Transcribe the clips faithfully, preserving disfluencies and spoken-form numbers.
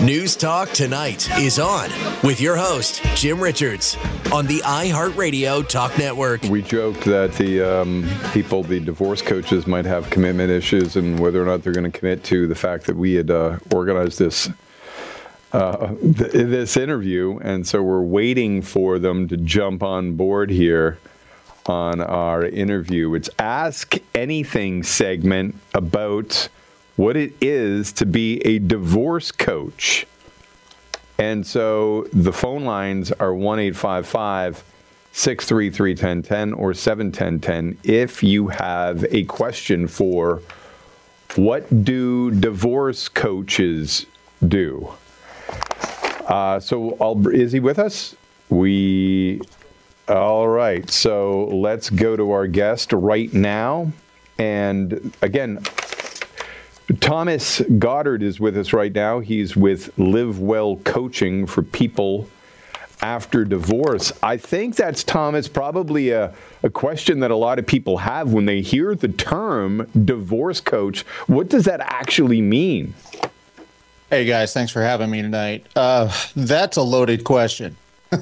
News Talk Tonight is on with your host, Jim Richards, on the iHeartRadio Talk Network. We joked that the um, people, the divorce coaches, might have commitment issues and whether or not they're going to commit to the fact that we had uh, organized this uh, th- this interview. And so we're waiting for them to jump on board here on our interview. It's Ask Anything segment about what it is to be a divorce coach. And so the phone lines are one eight five five, six three three, one oh one oh or seven one zero one zero if you have a question for what do divorce coaches do? Uh, so I'll, is he with us? We, all right. So let's go to our guest right now. And again, Thomas Goddard is with us right now. He's with Live Well Coaching for people after divorce. I think that's, Thomas, probably a, a question that a lot of people have when they hear the term divorce coach. What does that actually mean? Hey, guys, thanks for having me tonight. Uh, that's a loaded question.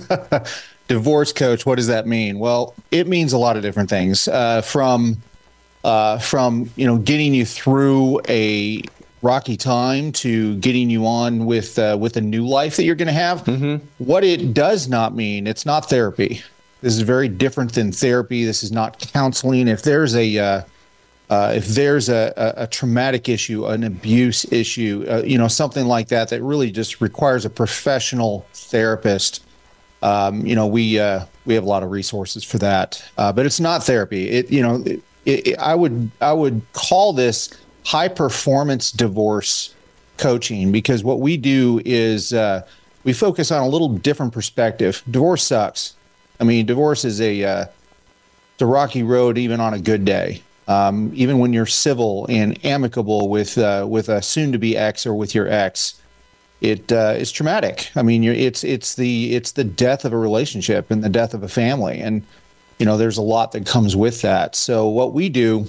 Divorce coach, what does that mean? Well, it means a lot of different things. Uh, from Uh, from, you know, getting you through a rocky time to getting you on with uh, with a new life that you're going to have. Mm-hmm. What it does not mean, it's not therapy. This is very different than therapy. This is not counseling. If there's a uh, uh, if there's a, a, a traumatic issue, an abuse issue, uh, you know, something like that, that really just requires a professional therapist. Um, you know, we uh, we have a lot of resources for that, uh, but it's not therapy. It, you know. It, It, it, I would I would call this high performance divorce coaching, because what we do is uh, we focus on a little different perspective. Divorce sucks. I mean, divorce is a uh, it's a rocky road even on a good day. Um, even when you're civil and amicable with uh, with a soon to be ex or with your ex, it uh, is traumatic. I mean, you're, it's it's the it's the death of a relationship and the death of a family. And you know, there's a lot that comes with that. So what we do,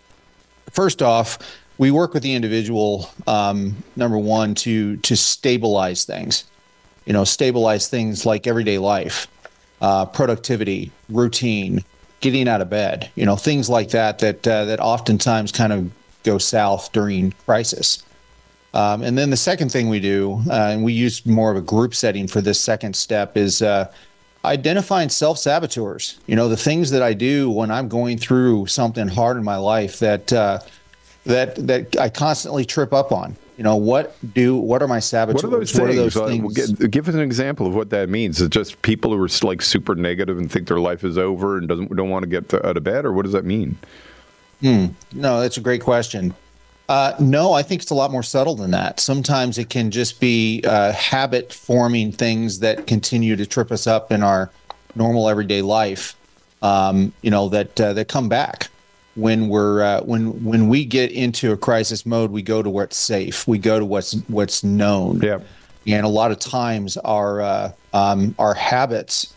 first off, we work with the individual, um, number one, to to stabilize things, you know, stabilize things like everyday life, uh, productivity, routine, getting out of bed, you know, things like that, that, uh, that oftentimes kind of go south during crisis. Um, and then the second thing we do, uh, and we use more of a group setting for this second step, is uh, identifying self-saboteurs. You know, the things that I do when I'm going through something hard in my life that uh, that that I constantly trip up on. You know, what do what are my saboteurs? What are those what things? Are those things? Uh, give, give us an example of what that means. Is it just people who are like super negative and think their life is over and doesn't don't want to get to, out of bed, or what does that mean? Hmm. No, that's a great question. Uh, no, I think it's a lot more subtle than that. Sometimes it can just be uh, habit-forming things that continue to trip us up in our normal everyday life. Um, you know, that uh, that come back when we're uh, when when we get into a crisis mode. We go to where it's safe. We go to what's what's known. Yeah. And a lot of times our uh, um, our habits.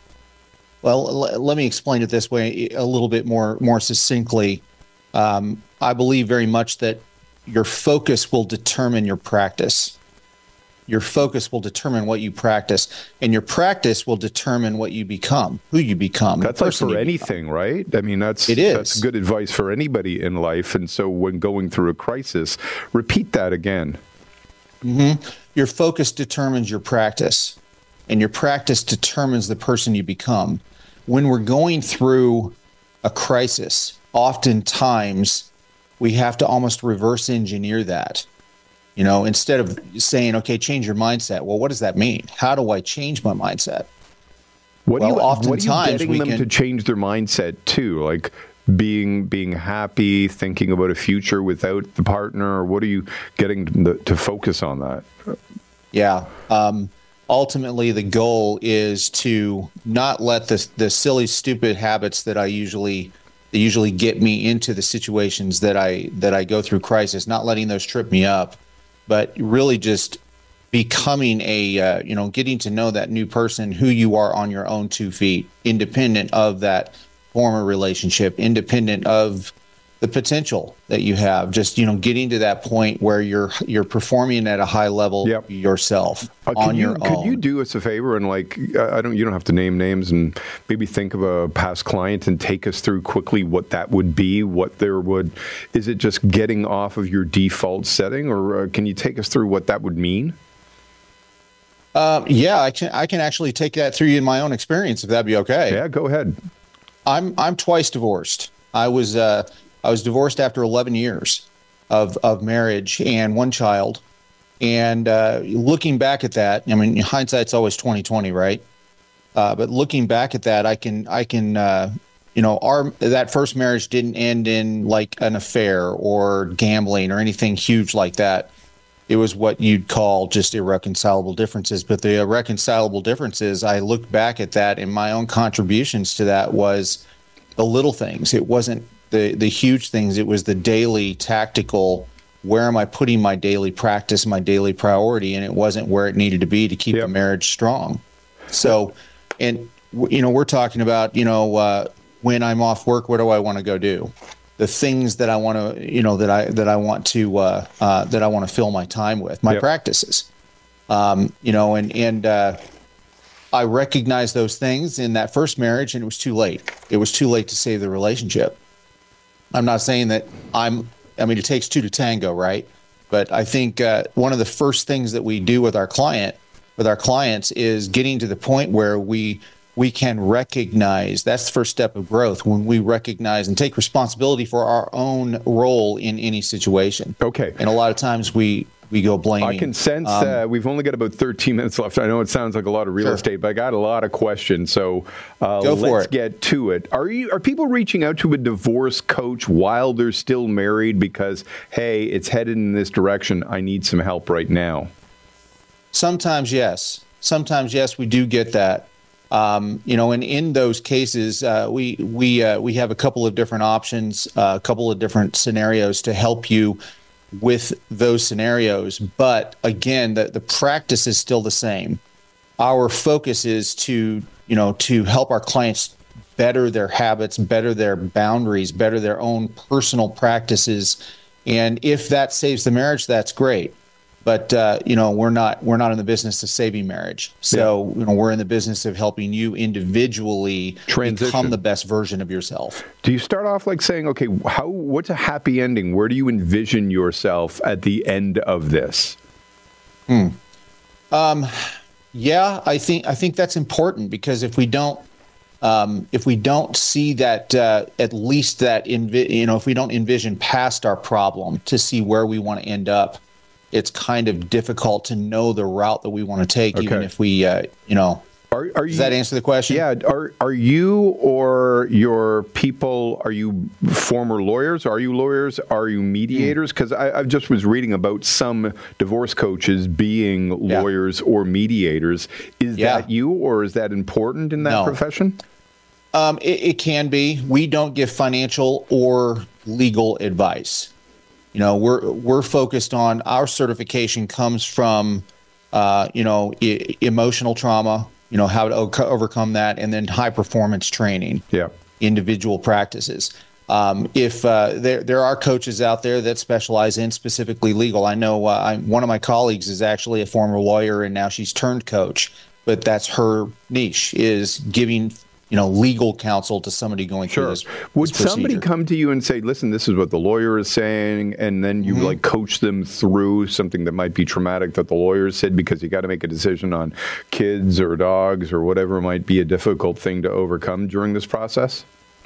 Well, l- let me explain it this way a little bit more more succinctly. Um, I believe very much that your focus will determine your practice. Your focus will determine what you practice, and your practice will determine what you become, who you become. That's like for anything, become. Right? I mean, that's it is. That's good advice for anybody in life. And so when going through a crisis, repeat that again. Mm-hmm. Your focus determines your practice, and your practice determines the person you become. When we're going through a crisis, oftentimes we have to almost reverse engineer that, you know, instead of saying, okay, change your mindset. Well, what does that mean? How do I change my mindset? What well, do you, oftentimes what are you getting we them can, to change their mindset to? Like being being happy, thinking about a future without the partner, or what are you getting to, to focus on that? Yeah. Um, ultimately, the goal is to not let the the silly, stupid habits that I usually They usually get me into the situations that I that I go through crisis, not letting those trip me up, but really just becoming a, uh, you know, getting to know that new person, who you are on your own two feet, independent of that former relationship, independent of the potential that you have, just, you know, getting to that point where you're you're performing at a high level yep. yourself uh, on you, your could own. Could you do us a favor and, like, I don't, you don't have to name names, and maybe think of a past client and take us through quickly what that would be, what there would, is it just getting off of your default setting, or uh, can you take us through what that would mean? Um, yeah, I can. I can actually take that through you in my own experience, if that'd be okay. Yeah, go ahead. I'm I'm twice divorced. I was uh, I was divorced after eleven years of of marriage and one child. And uh, looking back at that, I mean, hindsight's always twenty twenty, right? Uh, but looking back at that, I can I can uh, you know, our that first marriage didn't end in like an affair or gambling or anything huge like that. It was what you'd call just irreconcilable differences. But the irreconcilable differences, I look back at that, and my own contributions to that was the little things. It wasn't the the huge things. It was the daily tactical, where am I putting my daily practice, my daily priority, and it wasn't where it needed to be to keep yep. the marriage strong. So, and, you know, we're talking about, you know, uh, when I'm off work, what do I want to go do? The things that I want to, you know, that I that I want to uh, uh, that I want to fill my time with, my yep. practices, um, you know, and and uh, I recognized those things in that first marriage, and it was too late. It was too late to save the relationship. I'm not saying that I'm. I mean, it takes two to tango, right? But I think uh, one of the first things that we do with our client, with our clients, is getting to the point where we. we can recognize, that's the first step of growth, when we recognize and take responsibility for our own role in any situation. Okay. And a lot of times we, we go blaming. I can sense um, uh, we've only got about thirteen minutes left. I know it sounds like a lot of real sure. estate, but I got a lot of questions. So uh, go for let's it. get to it. Are you are people reaching out to a divorce coach while they're still married because, hey, it's headed in this direction, I need some help right now? Sometimes, yes. Sometimes, yes, we do get that. Um, you know, and in those cases, uh, we we uh, we have a couple of different options, uh, a couple of different scenarios to help you with those scenarios. But again, the, the practice is still the same. Our focus is to, you know, to help our clients better their habits, better their boundaries, better their own personal practices. And if that saves the marriage, that's great. But, uh, you know, we're not we're not in the business of saving marriage. So, yeah. you know, we're in the business of helping you individually Transition. become the best version of yourself. Do you start off like saying, okay, how what's a happy ending? Where do you envision yourself at the end of this? Hmm. Um, yeah, I think I think that's important, because if we don't um, if we don't see that, uh, at least that, envi- you know, if we don't envision past our problem to see where we want to end up, it's kind of difficult to know the route that we want to take, okay. even if we, uh, you know, are, are you, does that answer the question? Yeah. Are are you or your people, are you former lawyers? Are you lawyers? Are you mediators? Because mm. I, I just was reading about some divorce coaches being yeah. lawyers or mediators. Is yeah. that you, or is that important in that no. profession? Um, it, it can be. We don't give financial or legal advice. You know, we're we're focused on, our certification comes from, uh, you know, e- emotional trauma, you know, how to o- overcome that, and then high performance training, yeah, individual practices. Um, if uh, there there are coaches out there that specialize in specifically legal, I know uh, I, one of my colleagues is actually a former lawyer, and now she's turned coach, but that's her niche, is giving, you know, legal counsel to somebody going sure. through this. Would this somebody come to you and say, listen, this is what the lawyer is saying, and then you mm-hmm. like coach them through something that might be traumatic that the lawyer said, because you got to make a decision on kids or dogs or whatever might be a difficult thing to overcome during this process?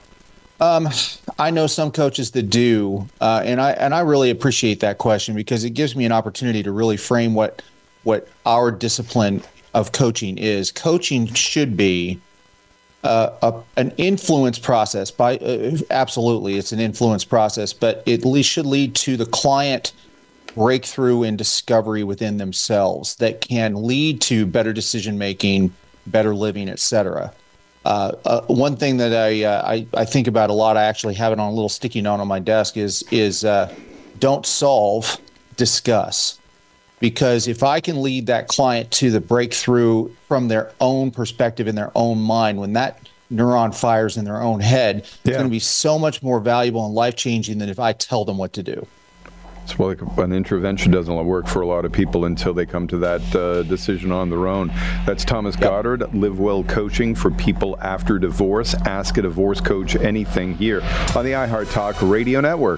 Um, I know some coaches that do, uh, and I and I really appreciate that question, because it gives me an opportunity to really frame what what our discipline of coaching is. Coaching should be Uh, a, an influence process. By uh, absolutely, it's an influence process, but it le- should lead to the client breakthrough and discovery within themselves that can lead to better decision making, better living, et cetera. Uh, uh, one thing that I, uh, I I think about a lot, I actually have it on a little sticky note on my desk, is is uh, don't solve, discuss. Because if I can lead that client to the breakthrough from their own perspective in their own mind, when that neuron fires in their own head. It's Yeah. going to be so much more valuable and life-changing than if I tell them what to do. It's like an intervention doesn't work for a lot of people until they come to that uh, decision on their own. That's Thomas Yep. Goddard, Live Well Coaching for People After Divorce. Ask a divorce coach anything here on the iHeart Talk Radio Network.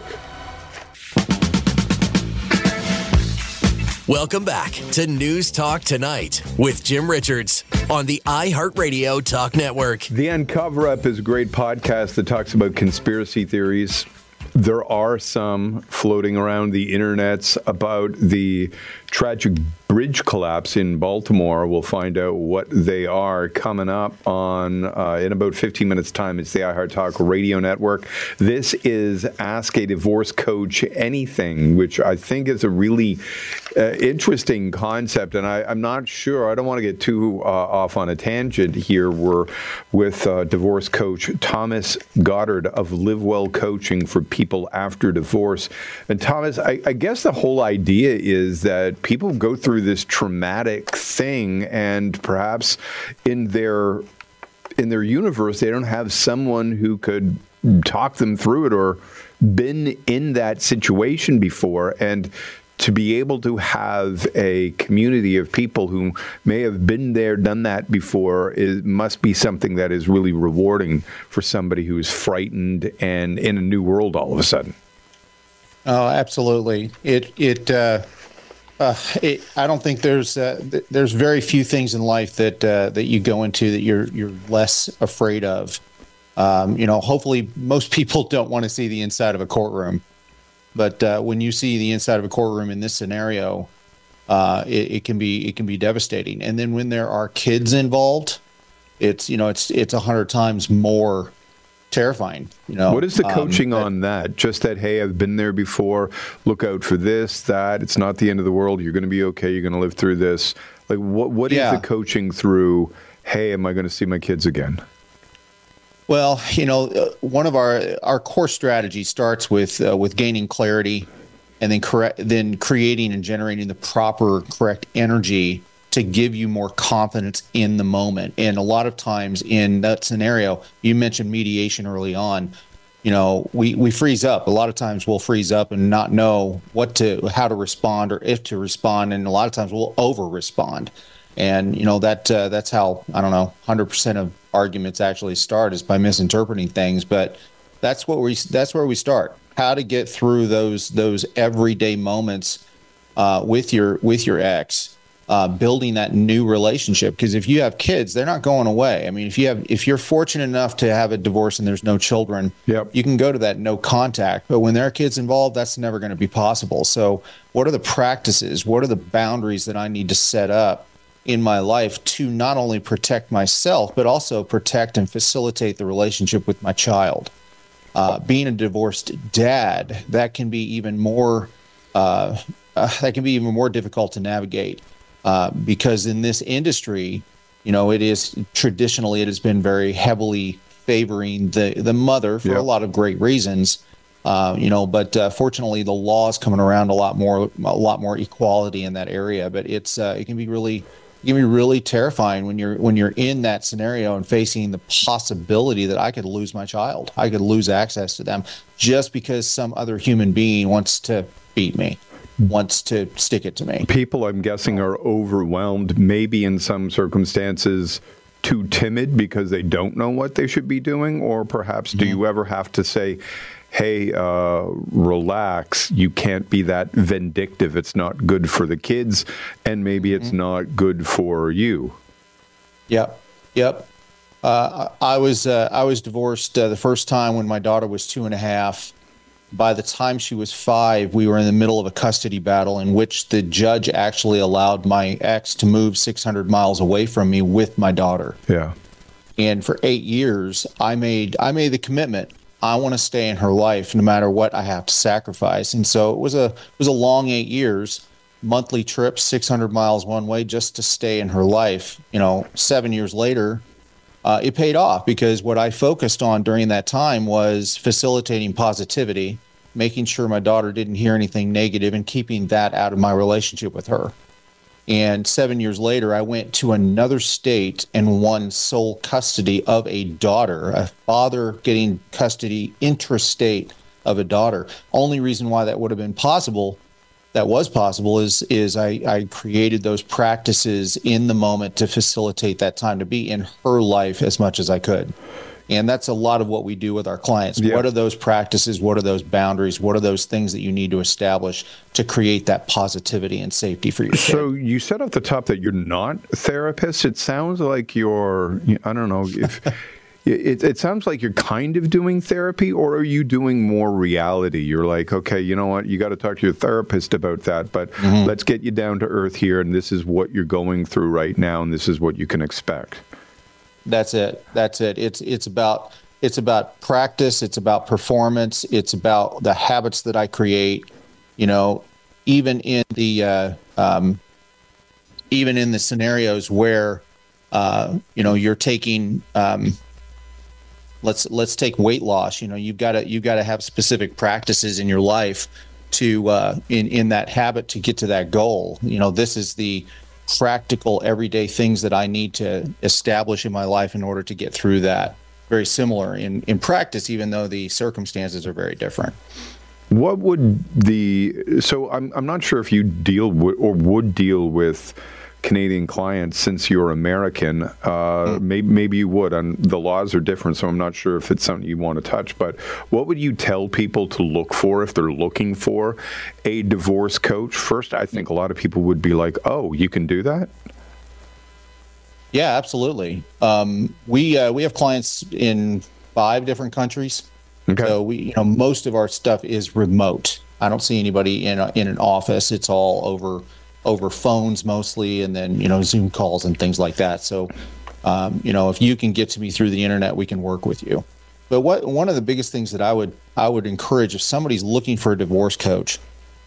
Welcome back to News Talk Tonight with Jim Richards on the iHeartRadio Talk Network. The Uncover Up is a great podcast that talks about conspiracy theories. There are some floating around the internets about the tragic bridge collapse in Baltimore. We'll find out what they are coming up on uh, in about fifteen minutes time. It's the iHeart Talk Radio Network. This is Ask a Divorce Coach Anything, which I think is a really uh, interesting concept. And I, I'm not sure, I don't want to get too uh, off on a tangent here. We're with uh, divorce coach Thomas Goddard of Live Well Coaching for People After Divorce. And Thomas, I, I guess the whole idea is that people go through this traumatic thing, and perhaps in their in their universe, they don't have someone who could talk them through it or been in that situation before. And to be able to have a community of people who may have been there, done that before, is must be something that is really rewarding for somebody who is frightened and in a new world all of a sudden. Oh, absolutely. It it. Uh... Uh, it, I don't think there's uh, th- there's very few things in life that uh, that you go into that you're you're less afraid of. Um, you know, hopefully most people don't want to see the inside of a courtroom, but uh, when you see the inside of a courtroom in this scenario, uh, it, it can be it can be devastating. And then when there are kids involved, it's you know it's it's a hundred times more terrifying. You know, what is the coaching um, on that? Just that, hey, I've been there before. Look out for this, that. It's not the end of the world. You're going to be okay. You're going to live through this. Like, what? What yeah. is the coaching through? Hey, am I going to see my kids again? Well, you know, uh, one of our our core strategies starts with uh, with gaining clarity, and then correct, then creating and generating the proper, correct energy to give you more confidence in the moment. And a lot of times in that scenario, you mentioned mediation early on, you know, we, we freeze up. A lot of times we'll freeze up and not know what to, how to respond or if to respond. And a lot of times we'll over respond. And, you know, that uh, that's how, I don't know, one hundred percent of arguments actually start is by misinterpreting things. But that's what we, that's where we start. How to get through those, those everyday moments uh, with your, with your ex. Uh, building that new relationship, because if you have kids, they're not going away. I mean, if you have, if you're fortunate enough to have a divorce and there's no children, yep. you can go to that no contact. But when there are kids involved, that's never going to be possible. So, what are the practices? What are the boundaries that I need to set up in my life to not only protect myself, but also protect and facilitate the relationship with my child? Uh, being a divorced dad, that can be even more. Uh, uh, that can be even more difficult to navigate. Uh, because in this industry, you know, it is traditionally it has been very heavily favoring the the mother for yep. a lot of great reasons, uh, you know. But uh, fortunately, the law is coming around a lot more, a lot more equality in that area. But it's uh, it can be really, it can be really terrifying when you're when you're in that scenario and facing the possibility that I could lose my child, I could lose access to them just because some other human being wants to beat me. Wants to stick it to me. People, I'm guessing, are overwhelmed, maybe in some circumstances too timid because they don't know what they should be doing, or perhaps mm-hmm. do you ever have to say, hey, uh, relax, you can't be that vindictive, it's not good for the kids, and maybe it's mm-hmm. not good for you? Yep, yep. Uh, I was uh, I was divorced uh, the first time when my daughter was two and a half. By the time she was five, we were in the middle of a custody battle in which the judge actually allowed my ex to move six hundred miles away from me with my daughter. Yeah. And for eight years, I made I made the commitment. I want to stay in her life no matter what I have to sacrifice. And so it was a it was a long eight years, monthly trips, six hundred miles one way just to stay in her life. You know, seven years later, uh, it paid off because what I focused on during that time was facilitating positivity, making sure my daughter didn't hear anything negative, and keeping that out of my relationship with her. And seven years later, I went to another state and won sole custody of a daughter, a father getting custody intrastate of a daughter. Only reason why that would have been possible, that was possible, is is I, I created those practices in the moment to facilitate that time to be in her life as much as I could. And that's a lot of what we do with our clients. Yeah. What are those practices? What are those boundaries? What are those things that you need to establish to create that positivity and safety for your kid? So you said at the top that you're not a therapist. It sounds like you're, I don't know, if it, it sounds like you're kind of doing therapy, or are you doing more reality? You're like, okay, you know what? You got to talk to your therapist about that, but mm-hmm. let's get you down to earth here. And this is what you're going through right now. And this is what you can expect. That's it. That's it. It's it's about it's about practice. It's about performance. It's about the habits that I create. You know, even in the uh, um, even in the scenarios where uh, you know you're taking um, let's let's take weight loss. You know, you've got to you've got to have specific practices in your life to uh, in in that habit to get to that goal. You know, this is the practical everyday things that I need to establish in my life in order to get through that. Very similar in, in practice, even though the circumstances are very different. What would the, so I'm I'm not sure if you deal with or would deal with Canadian clients since you're American. Uh, mm. maybe, maybe you would, and the laws are different, so I'm not sure if it's something you want to touch, but what would you tell people to look for if they're looking for a divorce coach? First, I think a lot of people would be like, oh, you can do that? Yeah, absolutely. Um, we uh, we have clients in five different countries. Okay. So we, you know, most of our stuff is remote. I don't see anybody in a, in an office. It's all over over phones mostly, and then, you know, Zoom calls and things like that. So, um, you know, if you can get to me through the internet, we can work with you. But what one of the biggest things that I would I would encourage if somebody's looking for a divorce coach,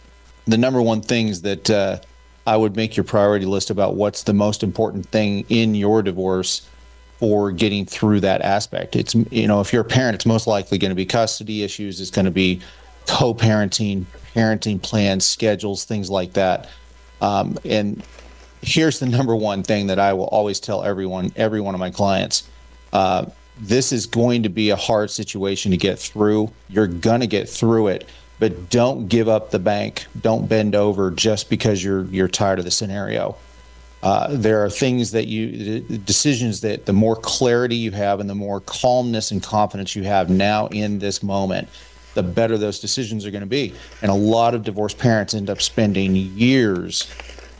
the number one things that uh, I would make your priority list about what's the most important thing in your divorce for getting through that aspect. It's, you know, if you're a parent, it's most likely going to be custody issues. It's going to be co-parenting, parenting plans, schedules, things like that. Um, and here's the number one thing that I will always tell everyone, every one of my clients. Uh, this is going to be a hard situation to get through. You're going to get through it, but don't give up the bank. Don't bend over just because you're you're tired of the scenario. Uh, there are things that you, decisions that the more clarity you have and the more calmness and confidence you have now in this moment, the better those decisions are going to be. And a lot of divorced parents end up spending years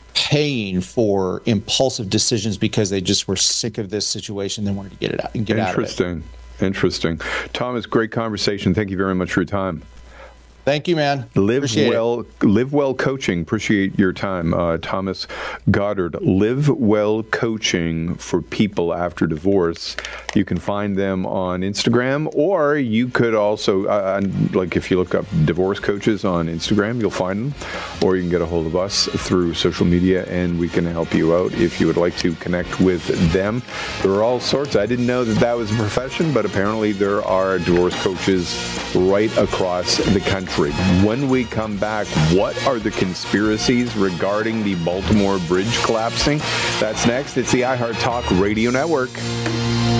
paying for impulsive decisions because they just were sick of this situation. They wanted to get it out and get out of it. Interesting. Interesting. Thomas, great conversation. Thank you very much for your time. Thank you, man. Live Appreciate well, it. Live Well Coaching. Appreciate your time, uh, Thomas Goddard. Live Well Coaching for people after divorce. You can find them on Instagram, or you could also, uh, like if you look up divorce coaches on Instagram, you'll find them, or you can get a hold of us through social media, and we can help you out if you would like to connect with them. There are all sorts. I didn't know that that was a profession, but apparently there are divorce coaches right across the country. When we come back, what are the conspiracies regarding the Baltimore Bridge collapsing? That's next. It's the iHeart Talk Radio Network.